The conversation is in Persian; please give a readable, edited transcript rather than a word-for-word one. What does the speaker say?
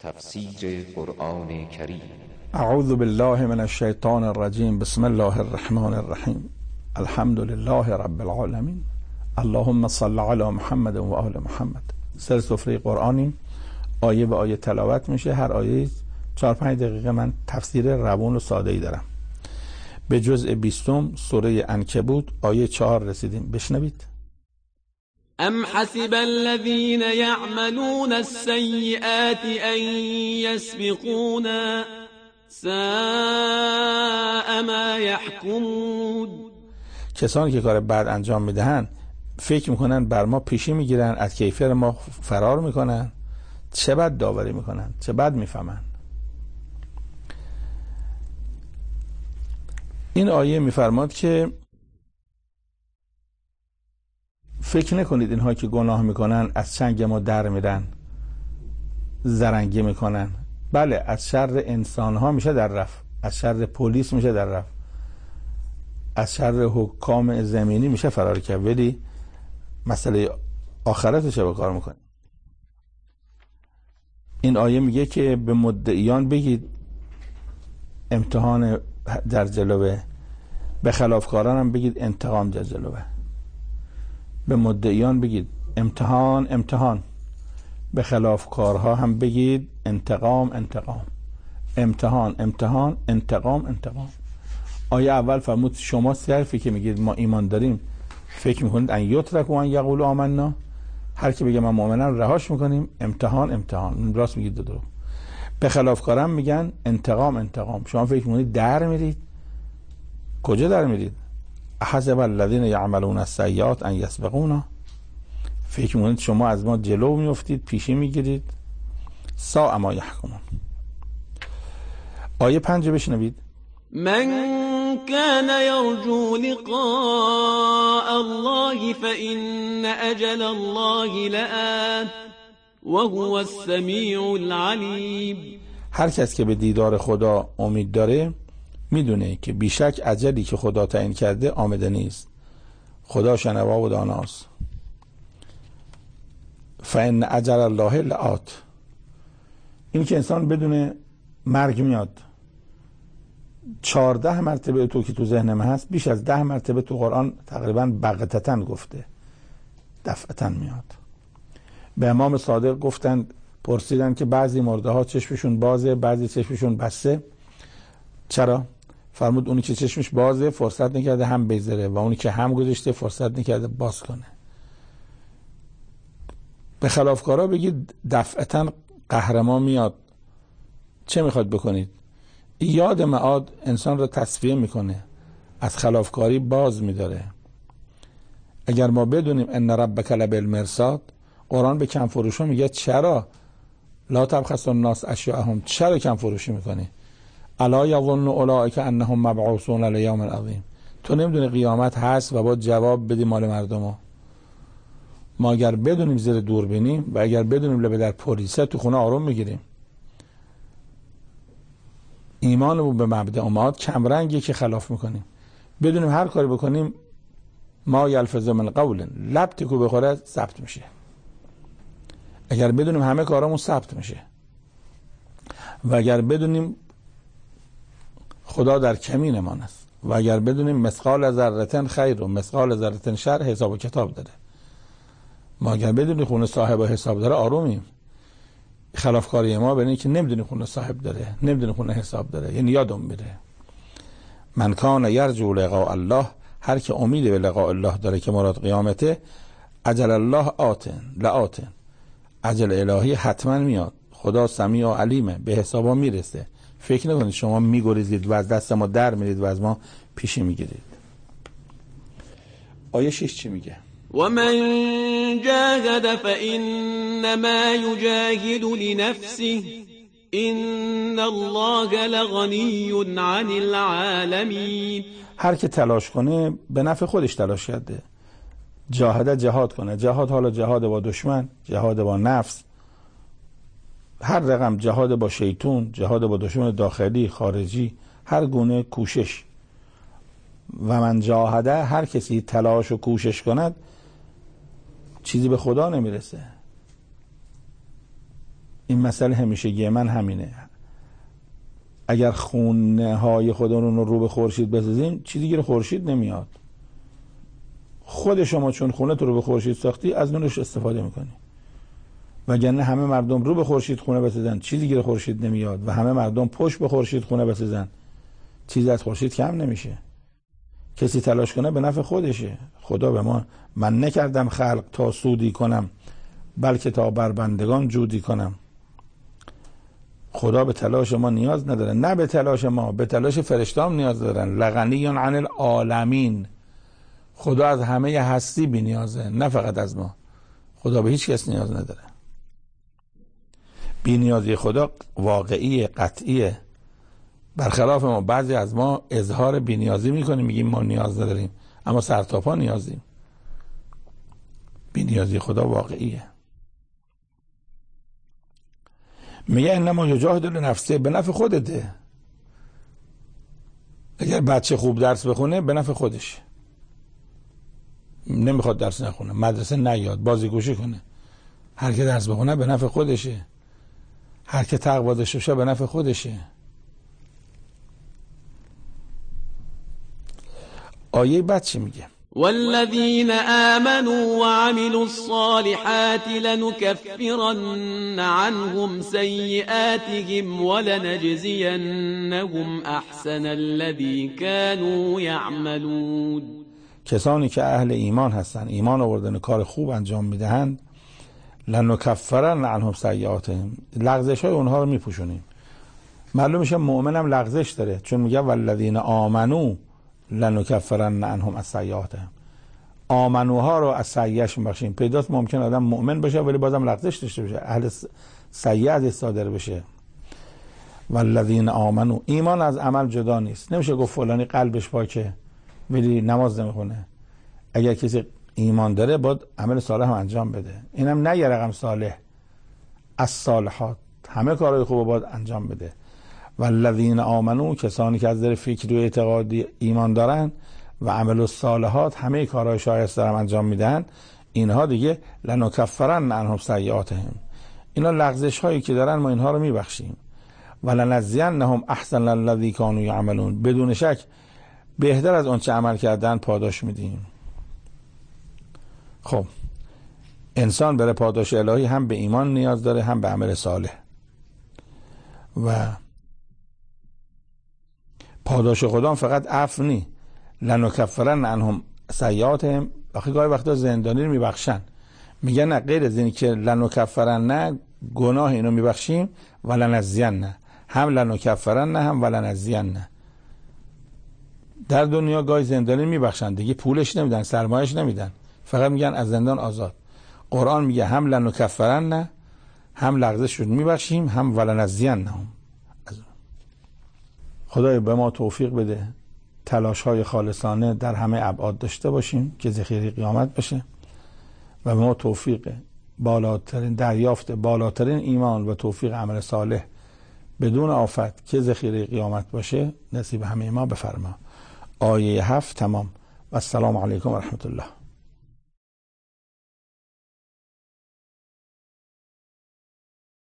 تفسیر قرآن کریم. اعوذ بالله من الشیطان الرجیم. بسم الله الرحمن الرحیم. الحمد لله رب العالمین. اللهم صل علی محمد و آل محمد. سر سفره قرآنیم، آیه به آیه تلاوت میشه. هر آیه 4-5 دقیقه من تفسیر روان و ساده‌ای دارم. به جزء 20 سوره عنکبوت آیه 4 رسیدیم. بشنوید. ام حسب الذين يعملون السيئات ان يسبقونا ساء ما يحكمون. کسانی که کار بد انجام میدهن فکر میکنن بر ما پیشی میگیرن، از کیفر ما فرار میکنن. چه بد داوری میکنن، چه بد میفهمن. این آیه میفرماد که فکر نکنید اینها که گناه میکنن از چنگ ما در میرن، زرنگی میکنن. بله، از شر انسان ها میشه در رفت، از شر پلیس میشه در رفت، از شر حکام زمینی میشه فرار کرد، ولی مسئله آخرت چه کار میکنه؟ این آیه میگه که به مدعیان بگید امتحان در جلوه، به خلافکاران هم بگید انتقام در جلوه. به مدعیان بگید امتحان، به خلافکارها هم بگید انتقام، انتقام. آیه اول فرمود شما صرفی که میگید ما ایمان داریم فکر میکنید ان یترک و ان یقول آمنا، هر کی بگه من مؤمنم رهاش میکنیم. امتحان راست میگید درو. به خلافکاران میگن انتقام. شما فکر میکنید در میرید. کجا در میرید؟ حسب الذين يعملون السيئات ان يسبقونا، فکر میکنید شما از ما جلو میافتید، پیشی میگیرید. ساء ما يحكمون. آیه 5 بشنوید. من كان يرجو لقاء الله فإن أجل الله لآت وهو السميع العليم. هر کس که به دیدار خدا امید داره میدونه که بیشک اجلی که خدا تعیین کرده آمده نیست. خدا شنوا و داناست. فإن أجل الله لآت، این که انسان بدونه مرگ میاد. 14 مرتبه تو که تو ذهن من هست، بیش از 10 مرتبه تو قرآن تقریبا بغتتن گفته، دفعتن میاد. به امام صادق گفتند، پرسیدن که بعضی مرده ها چشمشون بازه، بعضی چشمشون بسته. چرا؟ فرمود اونی که چشمش بازه فرصت نکرده هم بذاره و اونی که هم گذاشته فرصت نکرده باز کنه. به خلافکارا بگید دفعتن قهرمان میاد. چه میخواد بکنید؟ یاد معاد انسان را تصفیه میکنه، از خلافکاری باز میداره. اگر ما بدونیم ان ربک لبالمرصاد، قرآن به کم فروشا میگه چرا لا تبخسوا الناس اشیاءهم، چرا کم فروشی میکنی؟ الا یظن اولئک انهم مبعوثون لیوم عظیم. تو نمیدونی قیامت هست و باید جواب بدی مال مردمو. ما اگر بدونیم زیر دوربینیم و اگر بدونیم لبه در پلیسه، تو خونه آروم میگیریم. ایمانمون به مبدأ اماد کمرنگی که خلاف میکنیم. بدونیم هر کاری بکنیم ما یلفظ من قول، لب تکو بخوره ثبت میشه. اگر بدونیم همه کارامون ثبت میشه و اگر بدونیم خدا در کمین ما است و اگر بدونیم مثقال ذره خیر و مثقال ذره شر حساب و کتاب داره. ما اگر بدونیم خونه صاحب حساب داره آرومیم. خلافکاری ما برای اینکه نمیدونیم خونه صاحب داره، نمیدونیم خونه حساب داره، یعنی یادم میره. من کان یرجو لقاء الله، هر که امید به لقاء الله داره که مراد قیامته، اجل الله لآتن، اجل الهی حتما میاد. خدا سمیع و علیمه، به حسابا میرسه. فکر نکنید شما میگریزید و از دست ما در میرید و از ما پیشی میگیرید. آیه 6 چی میگه؟ ومن جاهد فإنما يجاهد لنفسه إن الله لغني عن العالمين. هر که تلاش کنه به نفع خودش تلاش کرده. جهاد کنه. جهاد حالا جهاد با دشمن، جهاد با نفس، هر رقم، جهاد با شیطون، جهاد با دشمن داخلی خارجی، هر گونه کوشش. و من جاهده، هر کسی تلاش و کوشش کند چیزی به خدا نمیرسه. این مسئله همیشگی من همینه. اگر خونه های خودمون رو به خورشید بسازیم چیزی دیگه خورشید نمیاد. خود شما چون خونه تو رو به خورشید ساختی از نورش استفاده میکنی. وگرنه همه مردم رو به خورشید خونه بسازن چیزی دیگه خورشید نمیاد و همه مردم پشت به خورشید خونه بسازن چیزی از خورشید کم نمیشه. کسی تلاش کنه به نفع خودشه. خدا به ما من نکردم خلق تا سودی کنم بلکه تا بر بندگان جودی کنم. خدا به تلاش ما نیاز نداره، نه به تلاش ما، به تلاش فرشته‌ام نیاز دارن. لغنی عن العالمین. خدا از همه هستی بی نیازه، نه فقط از ما. خدا به هیچ کس نیاز نداره. بی نیازی خدا واقعی، قطعیه. برخلاف ما بعضی از ما اظهار بی نیازی میکنیم، میگیم ما نیاز نداریم، اما سرتاپا نیازیم. بی نیازی خدا واقعیه. میگه انما یجاهد لنفسه، به نفع خودته. اگر بچه خوب درس بخونه به نفع خودش، نمیخواد درس نخونه، مدرسه نیاد، بازیگوشی کنه. هر که درس بخونه به نفع خودشه، هر که تقوا داشته باشه به نفع خودشه. آیه بعد چی میگه؟ والذين آمنوا وعملوا الصالحات لنكفرن عنهم سيئاتهم ولنجزينهم أحسن الذي كانوا يعملون. کسانی که اهل ایمان هستند، ایمان آوردن، کار خوب انجام میدهند، لنکفرن عنهم سیئاتهم، لغزش های اونها رو میپوشونیم. معلوم میشه مؤمن هم لغزش داره، چون میگه والذین آمنو لنکفرن عنهم سیئاتهم. آمنوها رو از سیئه‌اش میبخشیم. پیداست ممکن آدم مؤمن باشه ولی بازم لغزش داشته باشه، اهل سیئه ازش صادر بشه. والذین آمنو، ایمان از عمل جدا نیست. نمیشه گفت فلانی قلبش پاکه ولی نماز نمیخونه. اگر کسی ایمان داره باید عمل صالح هم انجام بده. اینم نه یه رقم صالح، از صالحات، همه کارهای خوب باید انجام بده. والذین آمنو، کسانی که از نظر فکری و اعتقادی ایمان دارن و عمل الصالحات، همه کارهای شایسته رو انجام میدن، اینها دیگه لنکفرن عنهم سیئاتهم، اینا لغزش هایی که دارن ما اینها رو میبخشیم. ولنجزینهم احسن الذی کانوا یعملون، بدون شک بهتر از اون چه عمل کردن پاداش میدیم. خب انسان برای پاداش الهی هم به ایمان نیاز داره، هم به عمل صالح. و پاداش خدا فقط عفو نی، لنکفرن عنهم سیئاتهم. آخه گاهی وقتا زندانی رو میبخشن، میگن نه، غیر از این که لنکفرن نه گناه اینو میبخشیم، ولنجزین نه، هم لنکفرن نه هم ولنجزین نه. در دنیا گاهی زندانی میبخشن، دیگه پولش نمیدن، سرمایش نمیدن، فقط میگن از زندان آزاد. قرآن میگه هم لنکفرن نه، هم لغزش رو میبخشیم، هم ولنجزین نه. خدای به ما توفیق بده تلاش های خالصانه در همه ابعاد داشته باشیم که ذخیره قیامت بشه، و به ما توفیق بالاترین دریافت بالاترین ایمان و توفیق عمل صالح بدون آفت که ذخیره قیامت باشه نصیب همه ما بفرما. آیه 7 تمام. و السلام علیکم و رحمت الله.